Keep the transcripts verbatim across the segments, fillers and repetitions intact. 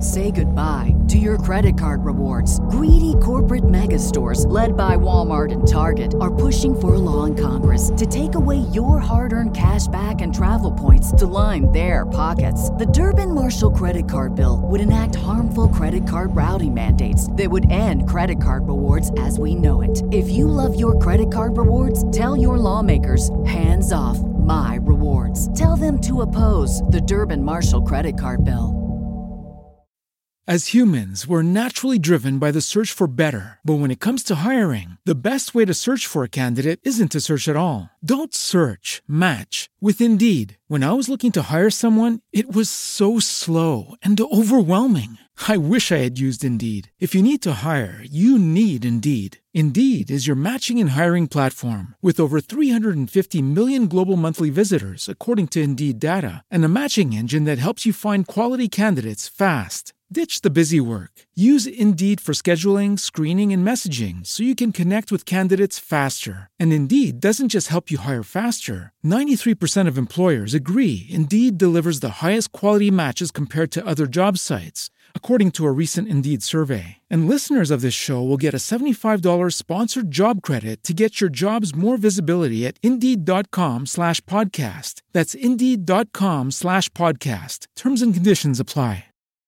Say goodbye to your credit card rewards. Greedy corporate mega stores, led by Walmart and Target, are pushing for a law in Congress to take away your hard-earned cash back and travel points to line their pockets. The Durbin-Marshall credit card bill would enact harmful credit card routing mandates that would end credit card rewards as we know it. If you love your credit card rewards, tell your lawmakers, hands off my rewards. Tell them to oppose the Durbin-Marshall credit card bill. As humans, we're naturally driven by the search for better. But when it comes to hiring, the best way to search for a candidate isn't to search at all. Don't search, match with Indeed. When I was looking to hire someone, it was so slow and overwhelming. I wish I had used Indeed. If you need to hire, you need Indeed. Indeed is your matching and hiring platform with over three hundred fifty million global monthly visitors, according to Indeed data, and a matching engine that helps you find quality candidates fast. Ditch the busy work. Use Indeed for scheduling, screening, and messaging so you can connect with candidates faster. And Indeed doesn't just help you hire faster. ninety-three percent of employers agree Indeed delivers the highest quality matches compared to other job sites, according to a recent Indeed survey. And listeners of this show will get a seventy-five dollars sponsored job credit to get your jobs more visibility at Indeed.com slash podcast. That's Indeed.com slash podcast. Terms and conditions apply.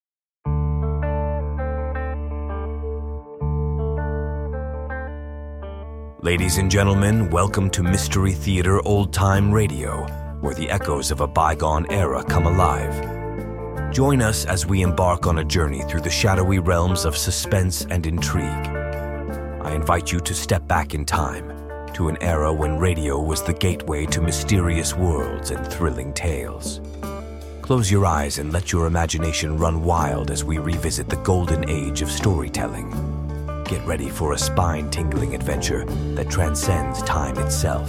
Ladies and gentlemen, welcome to Mystery Theater Old Time Radio, where the echoes of a bygone era come alive. Join us as we embark on a journey through the shadowy realms of suspense and intrigue. I invite you to step back in time to an era when radio was the gateway to mysterious worlds and thrilling tales. Close your eyes and let your imagination run wild as we revisit the golden age of storytelling. Get ready for a spine-tingling adventure that transcends time itself.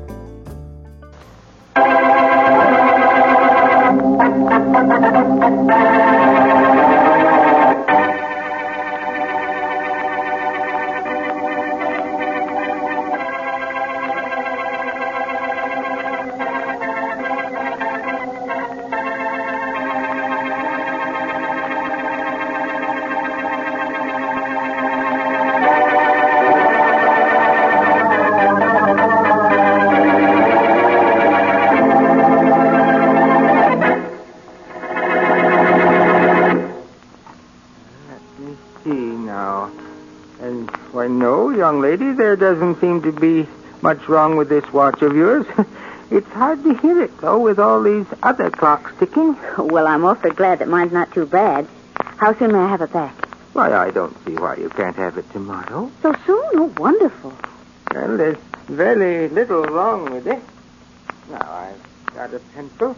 Young lady, there doesn't seem to be much wrong with this watch of yours. It's hard to hear it, though, with all these other clocks ticking. Well, I'm awfully glad that mine's not too bad. How soon may I have it back? Why, I don't see why you can't have it tomorrow. So soon? Oh, wonderful. Well, there's very little wrong with it. Now, I've got a pencil.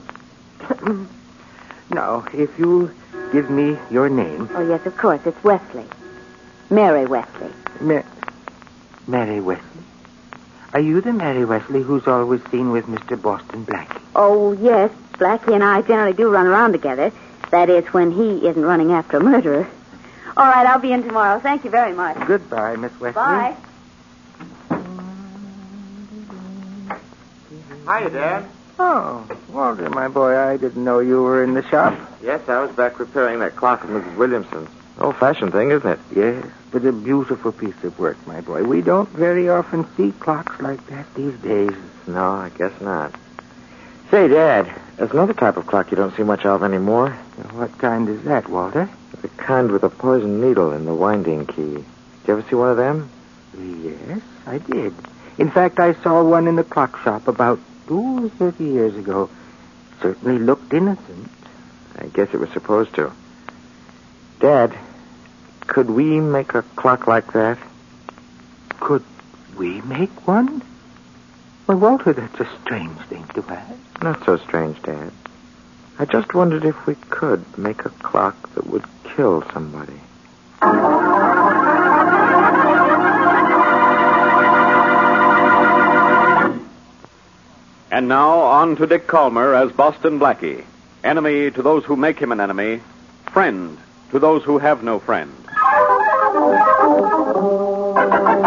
Now, if you'll give me your name. Oh, yes, of course. It's Wesley. Mary Wesley. Ma- Mary Wesley? Are you the Mary Wesley who's always seen with Mister Boston Blackie? Oh, yes. Blackie and I generally do run around together. That is, when he isn't running after a murderer. All right, I'll be in tomorrow. Thank you very much. Goodbye, Miss Wesley. Bye. Hiya, Dad. Oh, Walter, my boy, I didn't know you were in the shop. Yes, I was back repairing that clock of Missus Williamson's. Old-fashioned thing, isn't it? Yes, but a beautiful piece of work, my boy. We don't very often see clocks like that these days. No, I guess not. Say, Dad, there's another type of clock you don't see much of anymore. What kind is that, Walter? The kind with a poison needle in the winding key. Did you ever see one of them? Yes, I did. In fact, I saw one in the clock shop about, ooh, thirty years ago. Certainly looked innocent. I guess it was supposed to. Dad, could we make a clock like that? Could we make one? Well, Walter, that's a strange thing to ask. Not so strange, Dad. I just wondered if we could make a clock that would kill somebody. And now, on to Dick Calmer as Boston Blackie. Enemy to those who make him an enemy. Friend to those who have no friend.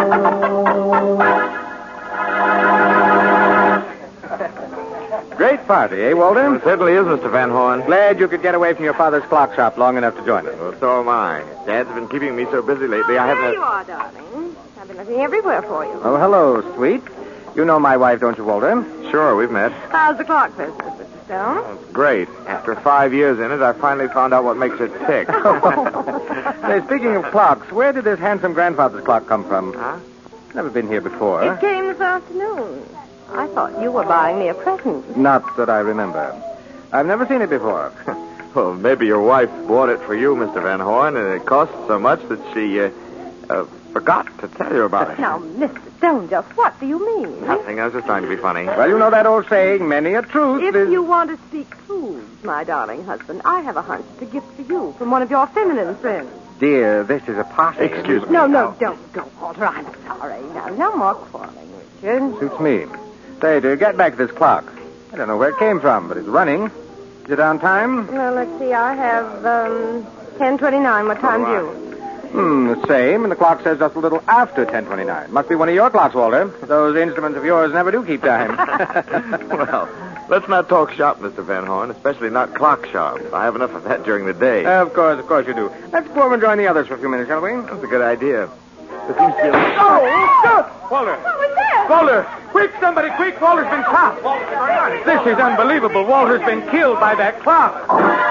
Great party, eh, Walter? It certainly is, Mister Van Horn. Glad you could get away from your father's clock shop long enough to join us. Well, so am I. Dad's been keeping me so busy lately, I haven't... There you are, darling. I've been looking everywhere for you. Oh, hello, sweet. You know my wife, don't you, Walter? Sure, we've met. How's the clock business, Mister Stone? Oh, it's great. After five years in it, I finally found out what makes it tick. Say, speaking of clocks, where did this handsome grandfather's clock come from? Huh? Never been here before. It came this afternoon. I thought you were buying me a present. Not that I remember. I've never seen it before. Well, maybe your wife bought it for you, Mister Van Horn, and it cost so much that she uh, uh, forgot to tell you about it. Now, Mister Stone, just what do you mean? Nothing. I was just trying to be funny. Well, you know that old saying, many a truth If is... you want to speak truths, my darling husband, I have a hunch it's a gift for you from one of your feminine friends. Dear, this is a party. Excuse me. No, no, don't go, Walter. I'm sorry. Now, no more quarreling, Richard. Suits me. Say, to get back to this clock, I don't know where it came from, but it's running. Is it on time? Well, let's see. I have, um, ten twenty-nine. What time's All you? Hmm, the same, and the clock says just a little after ten twenty-nine. Must be one of your clocks, Walter. Those instruments of yours never do keep time. Well, let's not talk shop, Mister Van Horn, especially not clock shop. I have enough of that during the day. Of course, of course you do. Let's go over and join the others for a few minutes, shall we? That's a good idea. There seems to be a... Oh, stop! Walter! What was that? Walter! Quick, somebody, quick! Walter's been shot! This is unbelievable. Walter's been killed by that clock.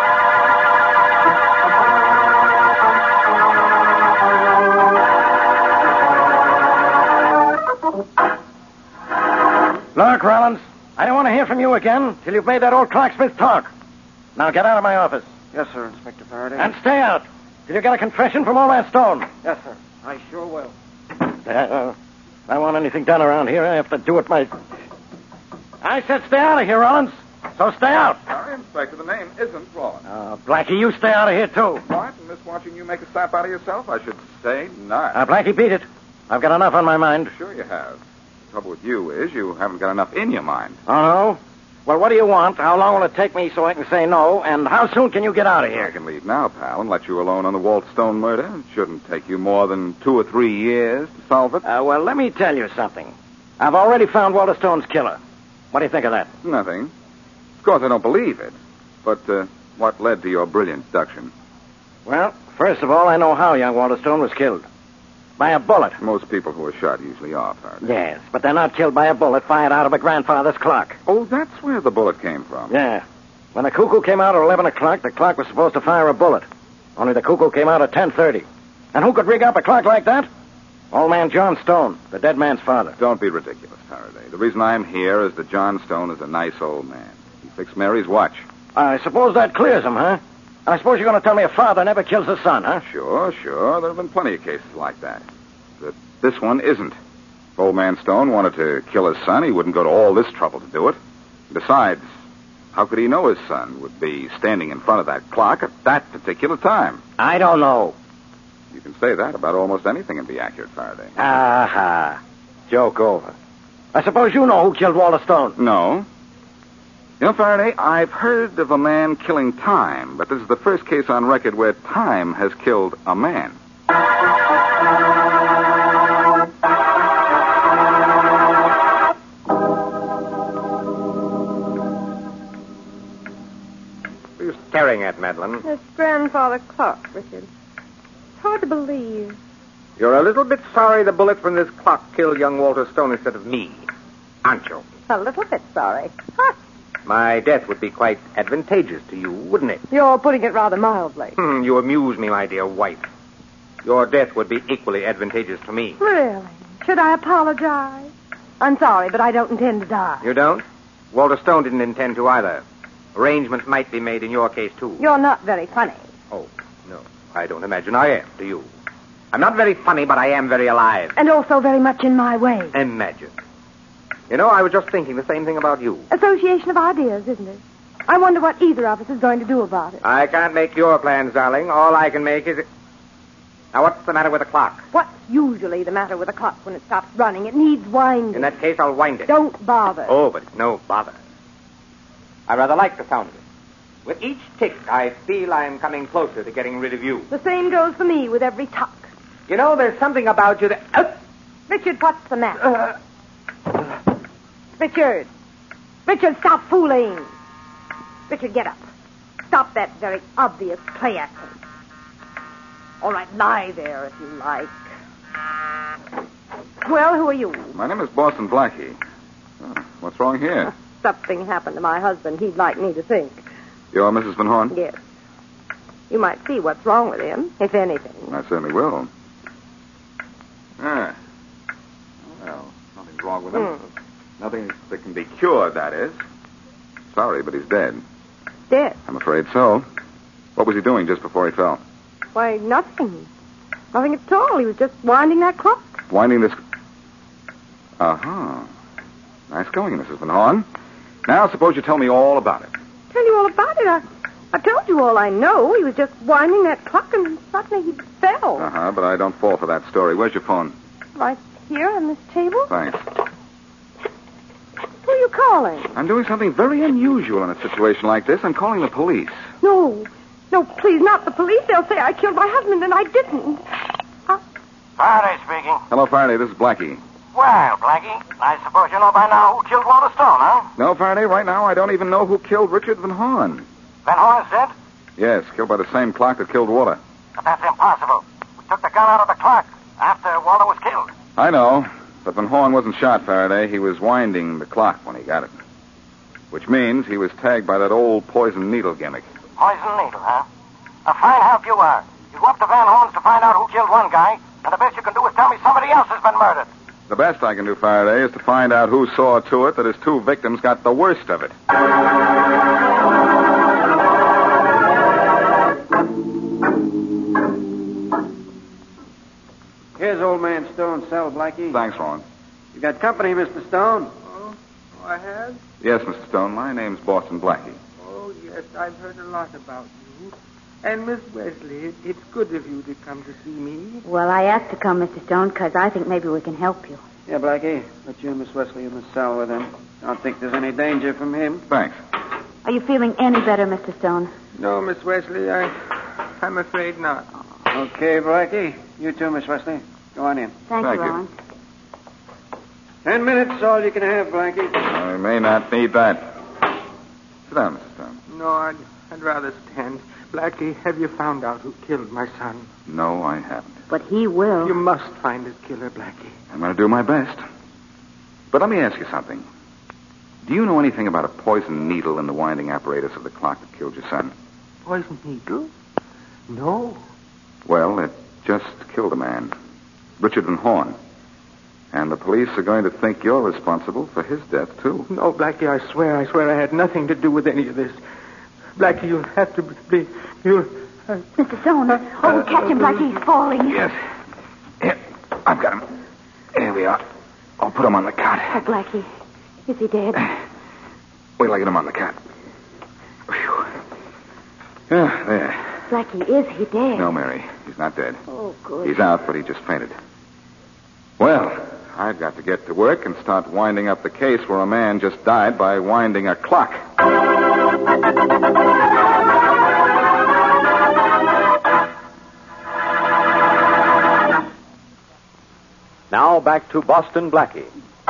Look, Rollins, I don't want to hear from you again till you've made that old clocksmith talk. Now get out of my office. Yes, sir, Inspector Faraday. And stay out till you get a confession from old man Stone. Yes, sir. I sure will. Uh, if I want anything done around here, I have to do it my... I said stay out of here, Rollins. So stay out. Sorry, Inspector, the name isn't Rollins. Uh, Blackie, you stay out of here, too. What? And miss watching you make a slap out of yourself? I should say not. Uh, Blackie, beat it. I've got enough on my mind. Sure you have. The trouble with you is you haven't got enough in your mind. Oh, no? Well, what do you want? How long will it take me so I can say no? And how soon can you get out of I here? can leave now, pal, and let you alone on the Walt Stone murder. It shouldn't take you more than two or three years to solve it. Uh, well, let me tell you something. I've already found Walter Stone's killer. What do you think of that? Nothing. Of course, I don't believe it. But uh, what led to your brilliant deduction? Well, first of all, I know how young Walter Stone was killed. By a bullet. Most people who are shot usually are, Faraday. Yes, but they're not killed by a bullet fired out of a grandfather's clock. Oh, that's where the bullet came from. Yeah. When the cuckoo came out at eleven o'clock, the clock was supposed to fire a bullet. Only the cuckoo came out at ten thirty. And who could rig up a clock like that? Old man John Stone, the dead man's father. Don't be ridiculous, Faraday. The reason I'm here is that John Stone is a nice old man. He fixed Mary's watch. I suppose that clears him, huh? I suppose you're going to tell me a father never kills his son, huh? Sure, sure. There have been plenty of cases like that. But this one isn't. If old man Stone wanted to kill his son, he wouldn't go to all this trouble to do it. Besides, how could he know his son would be standing in front of that clock at that particular time? I don't know. You can say that about almost anything and be accurate, Faraday. Aha. Joke over. I suppose you know who killed Walter Stone. No. You know, Faraday, I've heard of a man killing time, but this is the first case on record where time has killed a man. What are you staring at, Madeline? This grandfather clock, Richard. It's hard to believe. You're a little bit sorry the bullet from this clock killed young Walter Stone instead of me, aren't you? A little bit sorry. Huh. My death would be quite advantageous to you, wouldn't it? You're putting it rather mildly. Hmm, you amuse me, my dear wife. Your death would be equally advantageous to me. Really? Should I apologize? I'm sorry, but I don't intend to die. You don't? Walter Stone didn't intend to either. Arrangements might be made in your case, too. You're not very funny. Oh, no. I don't imagine I am, do you? I'm not very funny, but I am very alive. And also very much in my way. Imagine. You know, I was just thinking the same thing about you. Association of ideas, isn't it? I wonder what either of us is going to do about it. I can't make your plans, darling. All I can make is... Now, what's the matter with the clock? What's usually the matter with a clock when it stops running? It needs winding. In that case, I'll wind it. Don't bother. Oh, but it's no bother. I rather like the sound of it. With each tick, I feel I'm coming closer to getting rid of you. The same goes for me with every tuck. You know, there's something about you that... Oh! Richard, what's the matter? Uh, Richard. Richard, stop fooling. Richard, get up. Stop that very obvious play acting. All right, lie there if you like. Well, who are you? My name is Boston Blackie. Oh, what's wrong here? Something happened to my husband. He'd like me to think. You're Missus Van Horn? Yes. You might see what's wrong with him, if anything. I certainly will. Ah. Well, nothing's wrong with him. Mm. Nothing that can be cured, that is. Sorry, but he's dead. Dead? I'm afraid so. What was he doing just before he fell? Why, nothing. Nothing at all. He was just winding that clock. Winding this... Uh-huh. Nice going, Missus Van Horn. Now, suppose you tell me all about it. Tell you all about it? I, I told you all I know. He was just winding that clock and suddenly he fell. Uh-huh, but I don't fall for that story. Where's your phone? Right here on this table. Thanks. Who are you calling? I'm doing something very unusual in a situation like this. I'm calling the police. No. No, please, not the police. They'll say I killed my husband and I didn't. Uh... Faraday speaking. Hello, Faraday. This is Blackie. Well, Blackie, I suppose you know by now who killed Walter Stone, huh? No, Faraday, right now I don't even know who killed Richard Van Horn. Van Horn's dead? Yes, killed by the same clock that killed Walter. But that's impossible. We took the gun out of the clock after Walter was killed. I know, but Van Horn wasn't shot, Faraday. He was winding the clock when he got it. Which means he was tagged by that old poison needle gimmick. Poison needle, huh? A fine help you are. You go up to Van Horn's to find out who killed one guy, and the best you can do is tell me somebody else has been murdered. The best I can do, Faraday, is to find out who saw to it that his two victims got the worst of it. Here's Old Man Stone's cell, Blackie. Thanks, Ron. You got company, Mister Stone? Oh, oh I have? Yes, Mister Stone. My name's Boston Blackie. Oh, yes, I've heard a lot about you. And, Miss Wesley, it, it's good of you to come to see me. Well, I asked to come, Mister Stone, because I think maybe we can help you. Yeah, Blackie. But you and Miss Wesley in the cell with him. I don't think there's any danger from him. Thanks. Are you feeling any better, Mister Stone? No, Miss Wesley, I, I'm afraid not. Okay, Blackie. You too, Miss Wesley. Go on in. Thank, Thank you, you. Ron. Ten minutes, all you can have, Blackie. I may not need that. Sit down, Mister Stone. No, I'd, I'd rather stand. Blackie, have you found out who killed my son? No, I haven't. But he will. You must find his killer, Blackie. I'm going to do my best. But let me ask you something. Do you know anything about a poison needle in the winding apparatus of the clock that killed your son? Poison needle? No. Well, it just killed a man. Richard Van Horn. And the police are going to think you're responsible for his death, too. No, Blackie, I swear, I swear I had nothing to do with any of this. Blackie, you'll have to be... You'll... Uh, Mister Stone. Uh, oh, catch him, Blackie. He's falling. Yes. Here, I've got him. Here we are. I'll put him on the cot. Oh, Blackie. Is he dead? Wait till I get him on the cot. Whew. Yeah, there. Blackie, is he dead? No, Mary. He's not dead. Oh, good. He's out, but he just fainted. Well, I've got to get to work and start winding up the case where a man just died by winding a clock. Now back to Boston Blackie.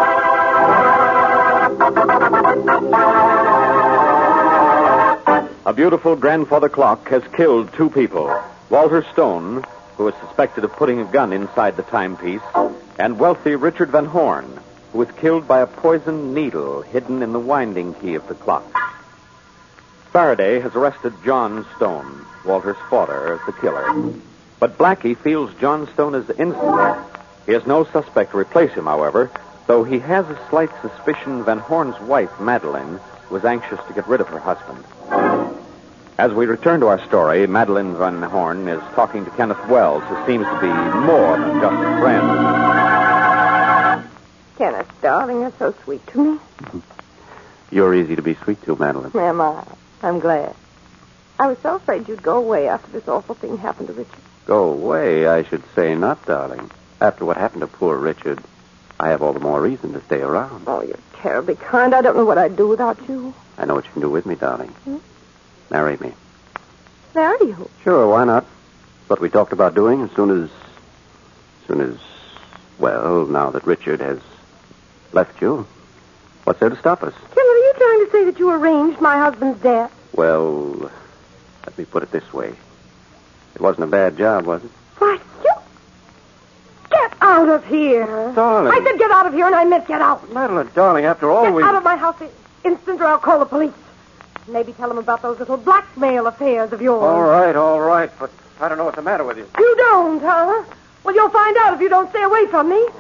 A beautiful grandfather clock has killed two people. Walter Stone, who is suspected of putting a gun inside the timepiece, and wealthy Richard Van Horn, who was killed by a poisoned needle hidden in the winding key of the clock. Faraday has arrested John Stone, Walter's father, as the killer. But Blackie feels John Stone is innocent. He has no suspect to replace him, however, though he has a slight suspicion Van Horn's wife, Madeline, was anxious to get rid of her husband. As we return to our story, Madeline Van Horn is talking to Kenneth Wells, who seems to be more than just a friend. Kenneth, darling, you're so sweet to me. You're easy to be sweet to, Madeline. Am I? I'm glad. I was so afraid you'd go away after this awful thing happened to Richard. Go away, I should say not, darling. After what happened to poor Richard, I have all the more reason to stay around. Oh, you're terribly kind. I don't know what I'd do without you. I know what you can do with me, darling. Hmm? Marry me. Marry you? Sure, why not? What we talked about doing as soon as... As soon as... Well, now that Richard has left you, what's there to stop us? Ken, what are you trying say that you arranged my husband's death? Well, let me put it this way. It wasn't a bad job, was it? Why, you... Get out of here. Darling. I said get out of here, and I meant get out. Madeline, darling, after all Get we... out of my house instant, or I'll call the police. Maybe tell them about those little blackmail affairs of yours. All right, all right, but I don't know what's the matter with you. You don't, huh? Well, you'll find out if you don't stay away from me.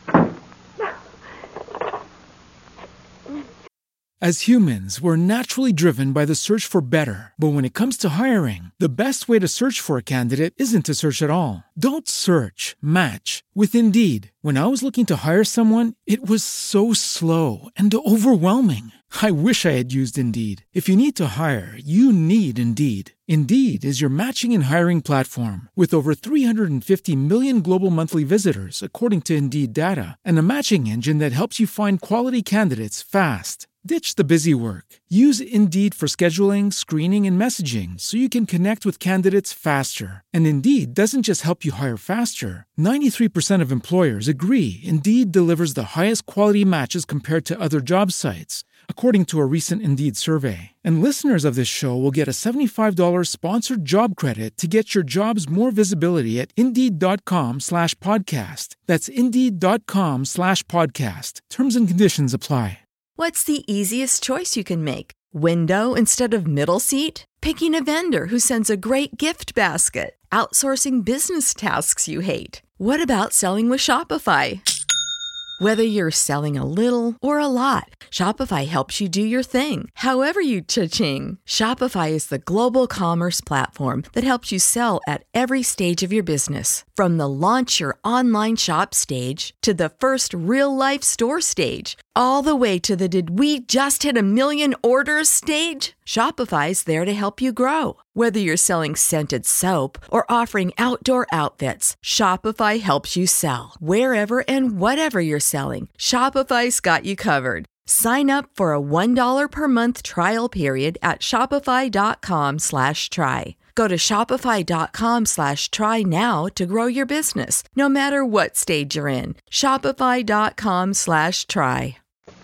As humans, we're naturally driven by the search for better. But when it comes to hiring, the best way to search for a candidate isn't to search at all. Don't search, match with Indeed. When I was looking to hire someone, it was so slow and overwhelming. I wish I had used Indeed. If you need to hire, you need Indeed. Indeed is your matching and hiring platform with over three hundred fifty million global monthly visitors, according to Indeed data, and a matching engine that helps you find quality candidates fast. Ditch the busy work. Use Indeed for scheduling, screening, and messaging so you can connect with candidates faster. And Indeed doesn't just help you hire faster. ninety-three percent of employers agree Indeed delivers the highest quality matches compared to other job sites, according to a recent Indeed survey. And listeners of this show will get a seventy-five dollars sponsored job credit to get your jobs more visibility at Indeed.com slash podcast. That's Indeed.com slash podcast. Terms and conditions apply. What's the easiest choice you can make? Window instead of middle seat? Picking a vendor who sends a great gift basket? Outsourcing business tasks you hate? What about selling with Shopify? Whether you're selling a little or a lot, Shopify helps you do your thing, however you cha-ching. Shopify is the global commerce platform that helps you sell at every stage of your business. From the launch your online shop stage to the first real-life store stage, all the way to the did we just hit a million orders stage. Shopify's there to help you grow. Whether you're selling scented soap or offering outdoor outfits, Shopify helps you sell. Wherever and whatever you're selling, Shopify's got you covered. Sign up for a one dollar per month trial period at shopify.com slash try. Go to shopify.com slash try now to grow your business, no matter what stage you're in. Shopify.com slash try.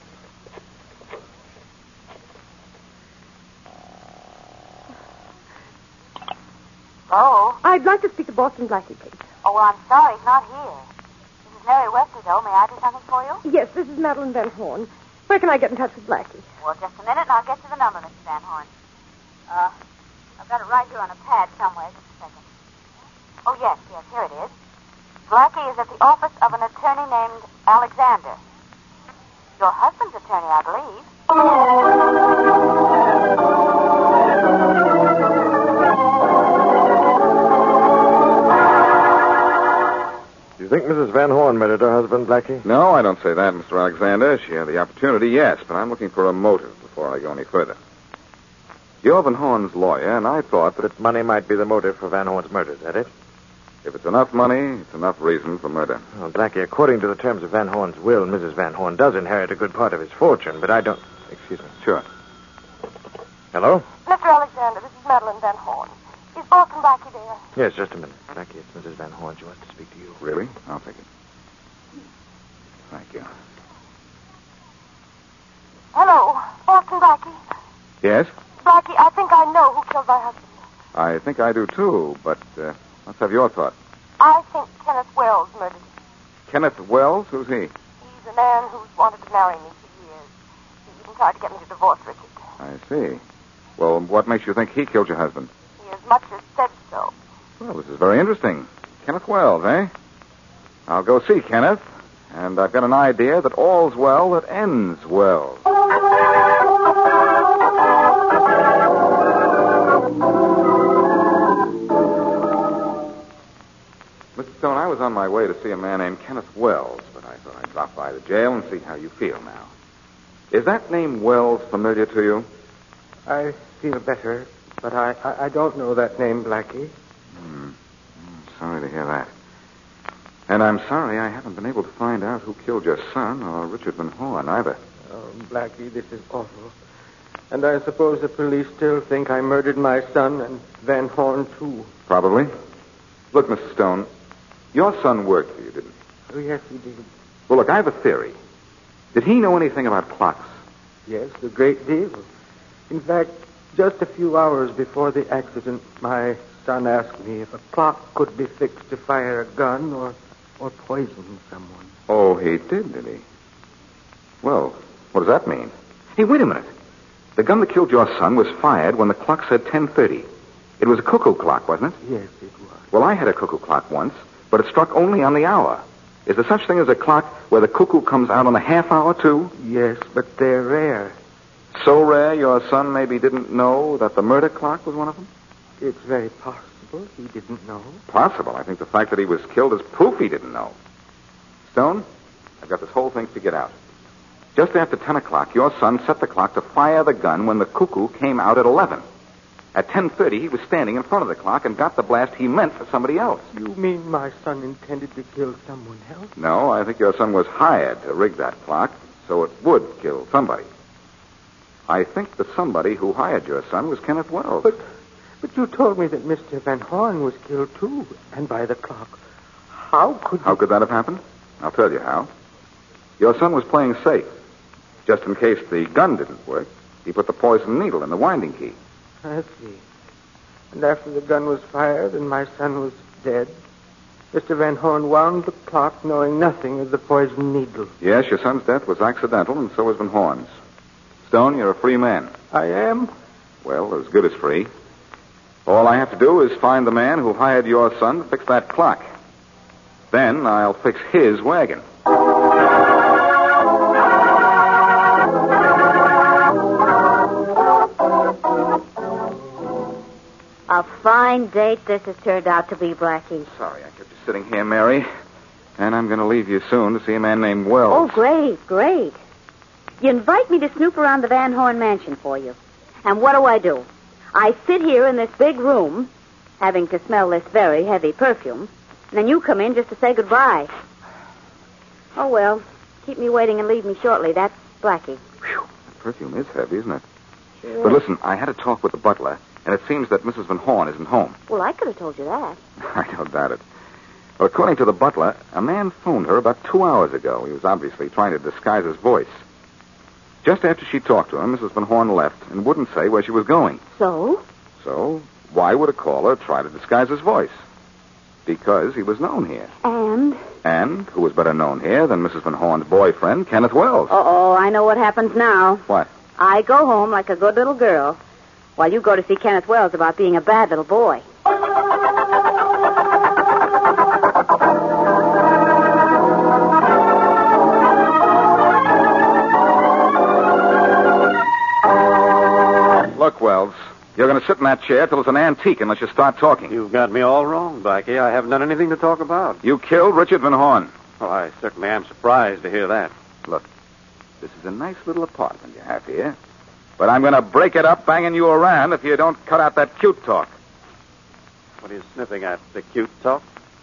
Oh? I'd like to speak to Boston Blackie, please. Oh, well, I'm sorry. He's not here. This is Mary Wesley, though. May I do something for you? Yes, this is Madeline Van Horn. Where can I get in touch with Blackie? Well, just a minute, and I'll get you the number, Missus Van Horn. Uh, I've got it right here on a pad somewhere. Just a second. Oh, yes, yes, here it is. Blackie is at the office of an attorney named Alexander. Your husband's attorney, I believe. Do you think Missus Van Horn murdered her husband, Blackie? No, I don't say that, Mister Alexander. She had the opportunity, yes, but I'm looking for a motive before I go any further. You're Van Horn's lawyer, and I thought that it... Money might be the motive for Van Horn's murder, is that it? If it's enough money, it's enough reason for murder. Well, Blackie, according to the terms of Van Horn's will, Missus Van Horn does inherit a good part of his fortune, but I don't... Excuse me. Sure. Hello? Mister Alexander, this is Madeline Van Horn. Is Boston Blackie there? Yes, just a minute. Blackie, it's Missus Van Horn. She wants to speak to you. Really? I'll take it. Thank you. Hello, Boston Blackie. Yes? Blackie, I think I know who killed my husband. I think I do, too, but uh, let's have your thought. I think Kenneth Wells murdered him. Kenneth Wells? Who's he? He's a man who's wanted to marry me for years. He even tried to get me to divorce Richard. I see. Well, what makes you think he killed your husband? He as much as said so. Well, this is very interesting. Kenneth Wells, eh? I'll go see Kenneth, and I've got an idea that all's well that ends well. Mister Stone, I was on my way to see a man named Kenneth Wells, but I thought I'd drop by the jail and see how you feel now. Is that name Wells familiar to you? I feel better, but I, I, I don't know that name, Blackie. Hmm. I'm sorry to hear that. And I'm sorry I haven't been able to find out who killed your son or Richard Van Horn either. Oh, Blackie, this is awful. And I suppose the police still think I murdered my son and Van Horn, too. Probably. Look, Mister Stone, your son worked for you, didn't he? Oh, yes, he did. Well, look, I have a theory. Did he know anything about clocks? Yes, a great deal. In fact, just a few hours before the accident, my son asked me if a clock could be fixed to fire a gun or, or poison someone. Oh, he did, did he? Well, what does that mean? Hey, wait a minute. The gun that killed your son was fired when the clock said ten thirty. It was a cuckoo clock, wasn't it? Yes, it was. Well, I had a cuckoo clock once, but it struck only on the hour. Is there such thing as a clock where the cuckoo comes out on the half hour, too? Yes, but they're rare. So rare your son maybe didn't know that the murder clock was one of them? It's very possible he didn't know. Possible. I think the fact that he was killed is proof he didn't know. Stone, I've got this whole thing figured out. Just after ten o'clock, your son set the clock to fire the gun when the cuckoo came out at eleven. At ten thirty, he was standing in front of the clock and got the blast he meant for somebody else. You mean my son intended to kill someone else? No, I think your son was hired to rig that clock so it would kill somebody. I think the somebody who hired your son was Kenneth Wells. But, but you told me that Mister Van Horn was killed, too, and by the clock. How could you... How could that have happened? I'll tell you how. Your son was playing safe. Just in case the gun didn't work, he put the poison needle in the winding key. I see. And after the gun was fired and my son was dead, Mister Van Horn wound the clock knowing nothing of the poison needle. Yes, your son's death was accidental, and so was Van Horn's. Stone, you're a free man. I am? Well, as good as free. All I have to do is find the man who hired your son to fix that clock. Then I'll fix his wagon. A fine date this has turned out to be, Blackie. Sorry, I kept you sitting here, Mary. And I'm going to leave you soon to see a man named Wells. Oh, great, great. You invite me to snoop around the Van Horn mansion for you. And what do I do? I sit here in this big room, having to smell this very heavy perfume, and then you come in just to say goodbye. Oh, well, keep me waiting and leave me shortly. That's Blackie. Whew, that perfume is heavy, isn't it? Sure. But listen, I had a talk with the butler, and it seems that Missus Van Horn isn't home. Well, I could have told you that. I don't doubt it. Well, according to the butler, a man phoned her about two hours ago. He was obviously trying to disguise his voice. Just after she talked to him, Missus Van Horn left and wouldn't say where she was going. So? So, why would a caller try to disguise his voice? Because he was known here. And? And who was better known here than Missus Van Horn's boyfriend, Kenneth Wells? Uh-oh, I know what happens now. What? I go home like a good little girl, while you go to see Kenneth Wells about being a bad little boy. Look, Wells, you're going to sit in that chair till it's an antique unless you start talking. You've got me all wrong, Blackie. I haven't done anything to talk about. You killed Richard Van Horn. Well, I certainly am surprised to hear that. Look, this is a nice little apartment you have here. But I'm going to break it up banging you around if you don't cut out that cute talk. What are you sniffing at? The cute talk?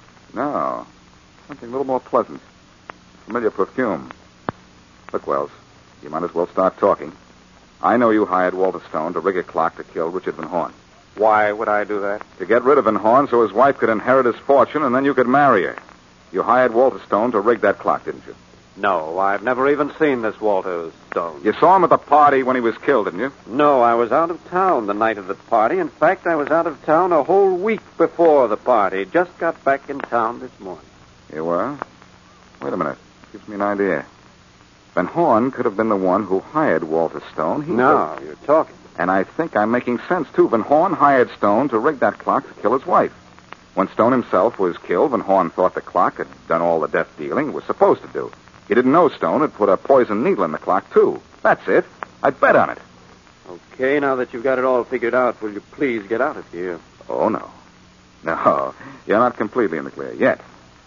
No. Something a little more pleasant. Familiar perfume. Look, Wells, you might as well start talking. I know you hired Walter Stone to rig a clock to kill Richard Van Horn. Why would I do that? To get rid of Van Horn so his wife could inherit his fortune and then you could marry her. You hired Walter Stone to rig that clock, didn't you? No, I've never even seen this Walter Stone. You saw him at the party when he was killed, didn't you? No, I was out of town the night of the party. In fact, I was out of town a whole week before the party. Just got back in town this morning. You were? Wait a minute. Gives me an idea. Van Horn could have been the one who hired Walter Stone. He no, could... you're talking. And I think I'm making sense, too. Van Horn hired Stone to rig that clock to kill his wife. When Stone himself was killed, Van Horn thought the clock had done all the death dealing it was supposed to do. He didn't know Stone had put a poison needle in the clock, too. That's it. I bet on it. Okay, now that you've got it all figured out, will you please get out of here? Oh, no. No, you're not completely in the clear yet.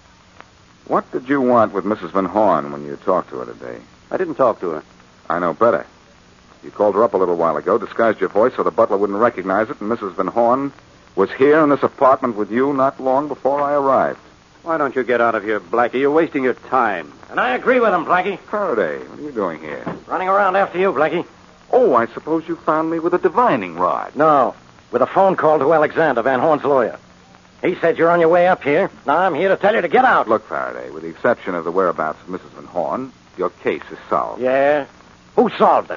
What did you want with Missus Van Horn when you talked to her today? I didn't talk to her. I know better. You called her up a little while ago, disguised your voice so the butler wouldn't recognize it, and Missus Van Horn was here in this apartment with you not long before I arrived. Why don't you get out of here, Blackie? You're wasting your time. And I agree with him, Blackie. Faraday, what are you doing here? Running around after you, Blackie. Oh, I suppose you found me with a divining rod. No, with a phone call to Alexander, Van Horn's lawyer. He said you're on your way up here. Now I'm here to tell you to get out. Look, Faraday, with the exception of the whereabouts of Missus Van Horn, your case is solved. Yeah? Who solved it?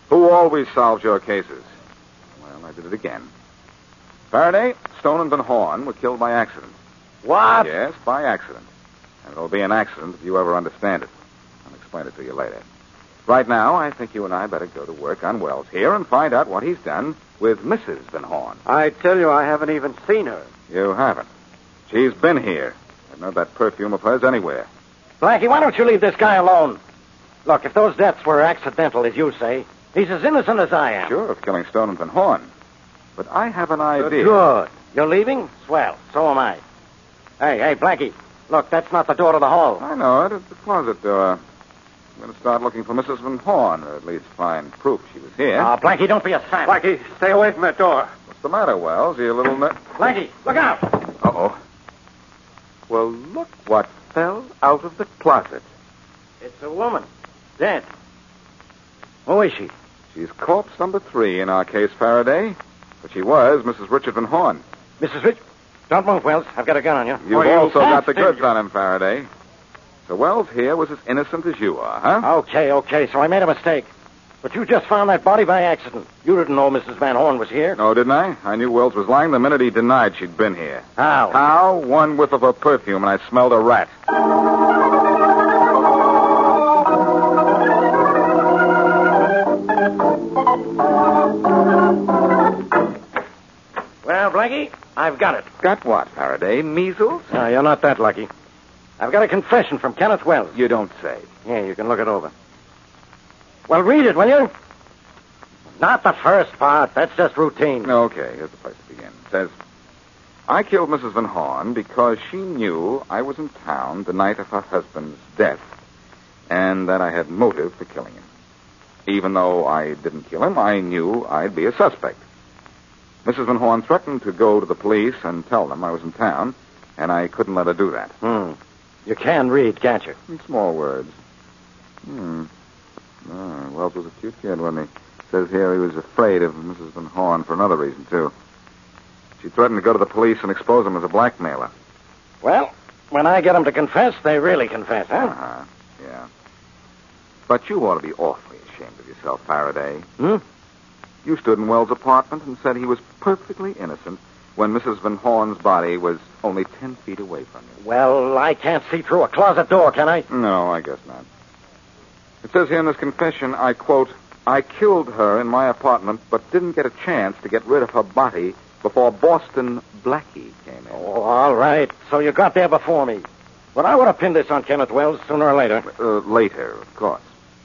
Who always solves your cases? Well, I did it again. Faraday, Stone, and Van Horn were killed by accident. What? Yes, by accident. And it'll be an accident if you ever understand it. I'll explain it to you later. Right now, I think you and I better go to work on Wells here and find out what he's done with Missus Van Horn. I tell you, I haven't even seen her. You haven't. She's been here. I've known that perfume of hers anywhere. Blackie, why don't you leave this guy alone? Look, if those deaths were accidental, as you say, he's as innocent as I am. Sure, of killing Stone and Van Horn. But I have an idea. Good. You're leaving? Swell. So am I. Hey, hey, Blackie. Look, that's not the door to the hall. I know it. It's the closet door. I'm going to start looking for Missus Van Horn, or at least find proof she was here. Ah, Blackie, don't be a sap. Blackie, stay away from that door. What's the matter, Wells? Are you a little... Ne- Blackie, look out! Uh-oh. Well, look what fell out of the closet. It's a woman. Dead. Who is she? She's corpse number three in our case, Faraday. But she was Missus Richard Van Horn. Missus Rich? Don't move, Wells. I've got a gun on you. You've Oh, also you got the bastard. goods on him, Faraday. So Wells here was as innocent as you are, huh? Okay, okay, so I made a mistake. But you just found that body by accident. You didn't know Missus Van Horn was here. No, didn't I? I knew Wells was lying the minute he denied she'd been here. How? How? One whiff of her perfume, and I smelled a rat. Well, Blackie, I've got it. Got what, Faraday? Measles? No, you're not that lucky. I've got a confession from Kenneth Wells. You don't say. Yeah, you can look it over. Well, read it, will you? Not the first part. That's just routine. Okay, here's the place to begin. It says, I killed Missus Van Horn because she knew I was in town the night of her husband's death, and that I had motive for killing him. Even though I didn't kill him, I knew I'd be a suspect. Missus Van Horn threatened to go to the police and tell them I was in town, and I couldn't let her do that. Hmm. You can read, can't you? In small words. Hmm. Oh, Wells was a cute kid, wasn't he? Says here he was afraid of Missus Van Horn for another reason, too. She threatened to go to the police and expose him as a blackmailer. Well, when I get them to confess, they really confess, huh? Uh-huh, yeah. But you ought to be awfully ashamed of yourself, Faraday. Hmm? You stood in Wells' apartment and said he was perfectly innocent when Missus Van Horn's body was only ten feet away from you. Well, I can't see through a closet door, can I? No, I guess not. It says here in this confession, I quote, I killed her in my apartment, but didn't get a chance to get rid of her body before Boston Blackie came in. Oh, all right. So you got there before me. But I would have pinned this on Kenneth Wells sooner or later. Uh, later, of course.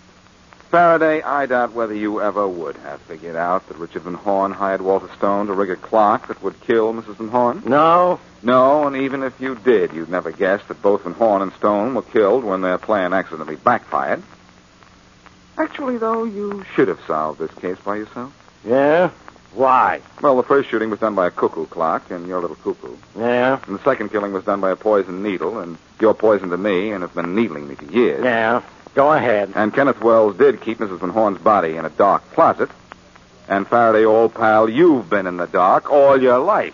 Faraday, I doubt whether you ever would have figured out that Richard Van Horn hired Walter Stone to rig a clock that would kill Missus Van Horn. No. No, and even if you did, you'd never guess that both Van Horn and Stone were killed when their plan accidentally backfired. Actually, though, you should have solved this case by yourself. Yeah? Why? Well, the first shooting was done by a cuckoo clock, and you're a little cuckoo. Yeah? And the second killing was done by a poisoned needle, and you're poison to me and have been needling me for years. Yeah. Go ahead. And Kenneth Wells did keep Missus Van Horn's body in a dark closet. And Faraday, old pal, you've been in the dark all your life.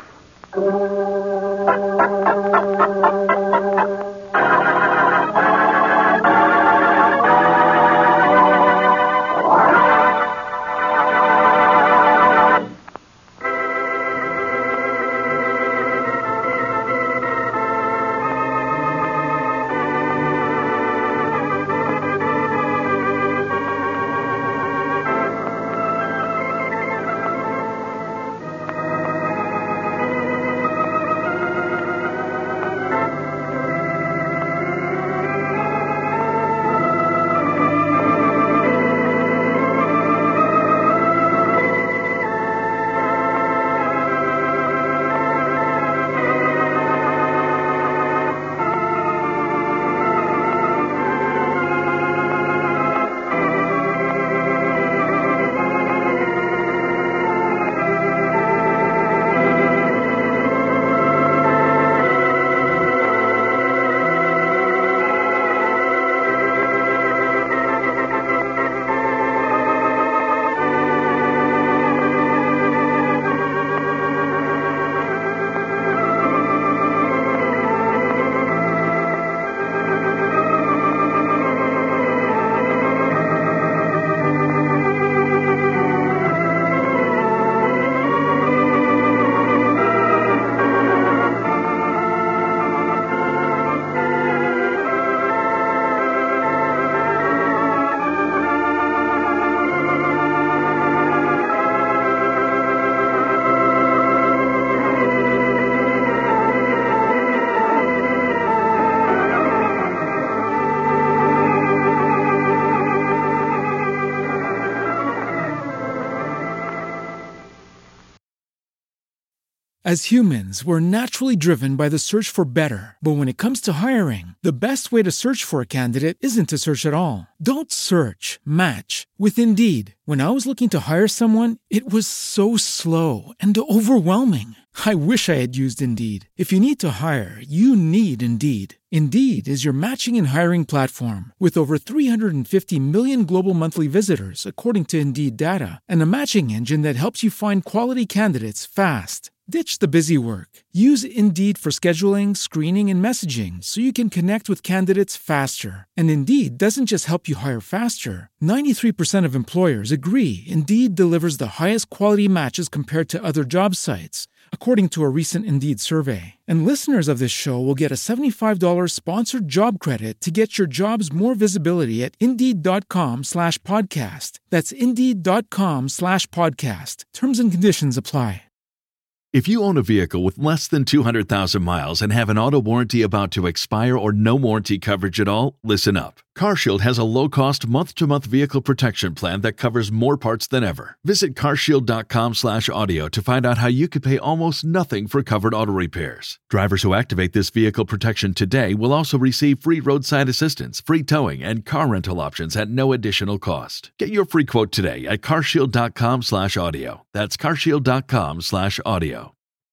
As humans, we're naturally driven by the search for better. But when it comes to hiring, the best way to search for a candidate isn't to search at all. Don't search, match with Indeed. When I was looking to hire someone, it was so slow and overwhelming. I wish I had used Indeed. If you need to hire, you need Indeed. Indeed is your matching and hiring platform with over three hundred fifty million global monthly visitors, according to Indeed data, and a matching engine that helps you find quality candidates fast. Ditch the busy work. Use Indeed for scheduling, screening, and messaging so you can connect with candidates faster. And Indeed doesn't just help you hire faster. ninety-three percent of employers agree Indeed delivers the highest quality matches compared to other job sites, according to a recent Indeed survey. And listeners of this show will get a seventy-five dollars sponsored job credit to get your jobs more visibility at Indeed.com slash podcast. That's Indeed.com slash podcast. Terms and conditions apply. If you own a vehicle with less than two hundred thousand miles and have an auto warranty about to expire or no warranty coverage at all, listen up. CarShield has a low-cost month-to-month vehicle protection plan that covers more parts than ever. Visit carshield.com slash audio to find out how you could pay almost nothing for covered auto repairs. Drivers who activate this vehicle protection today will also receive free roadside assistance, free towing, and car rental options at no additional cost. Get your free quote today at carshield.com slash audio. That's carshield.com slash audio.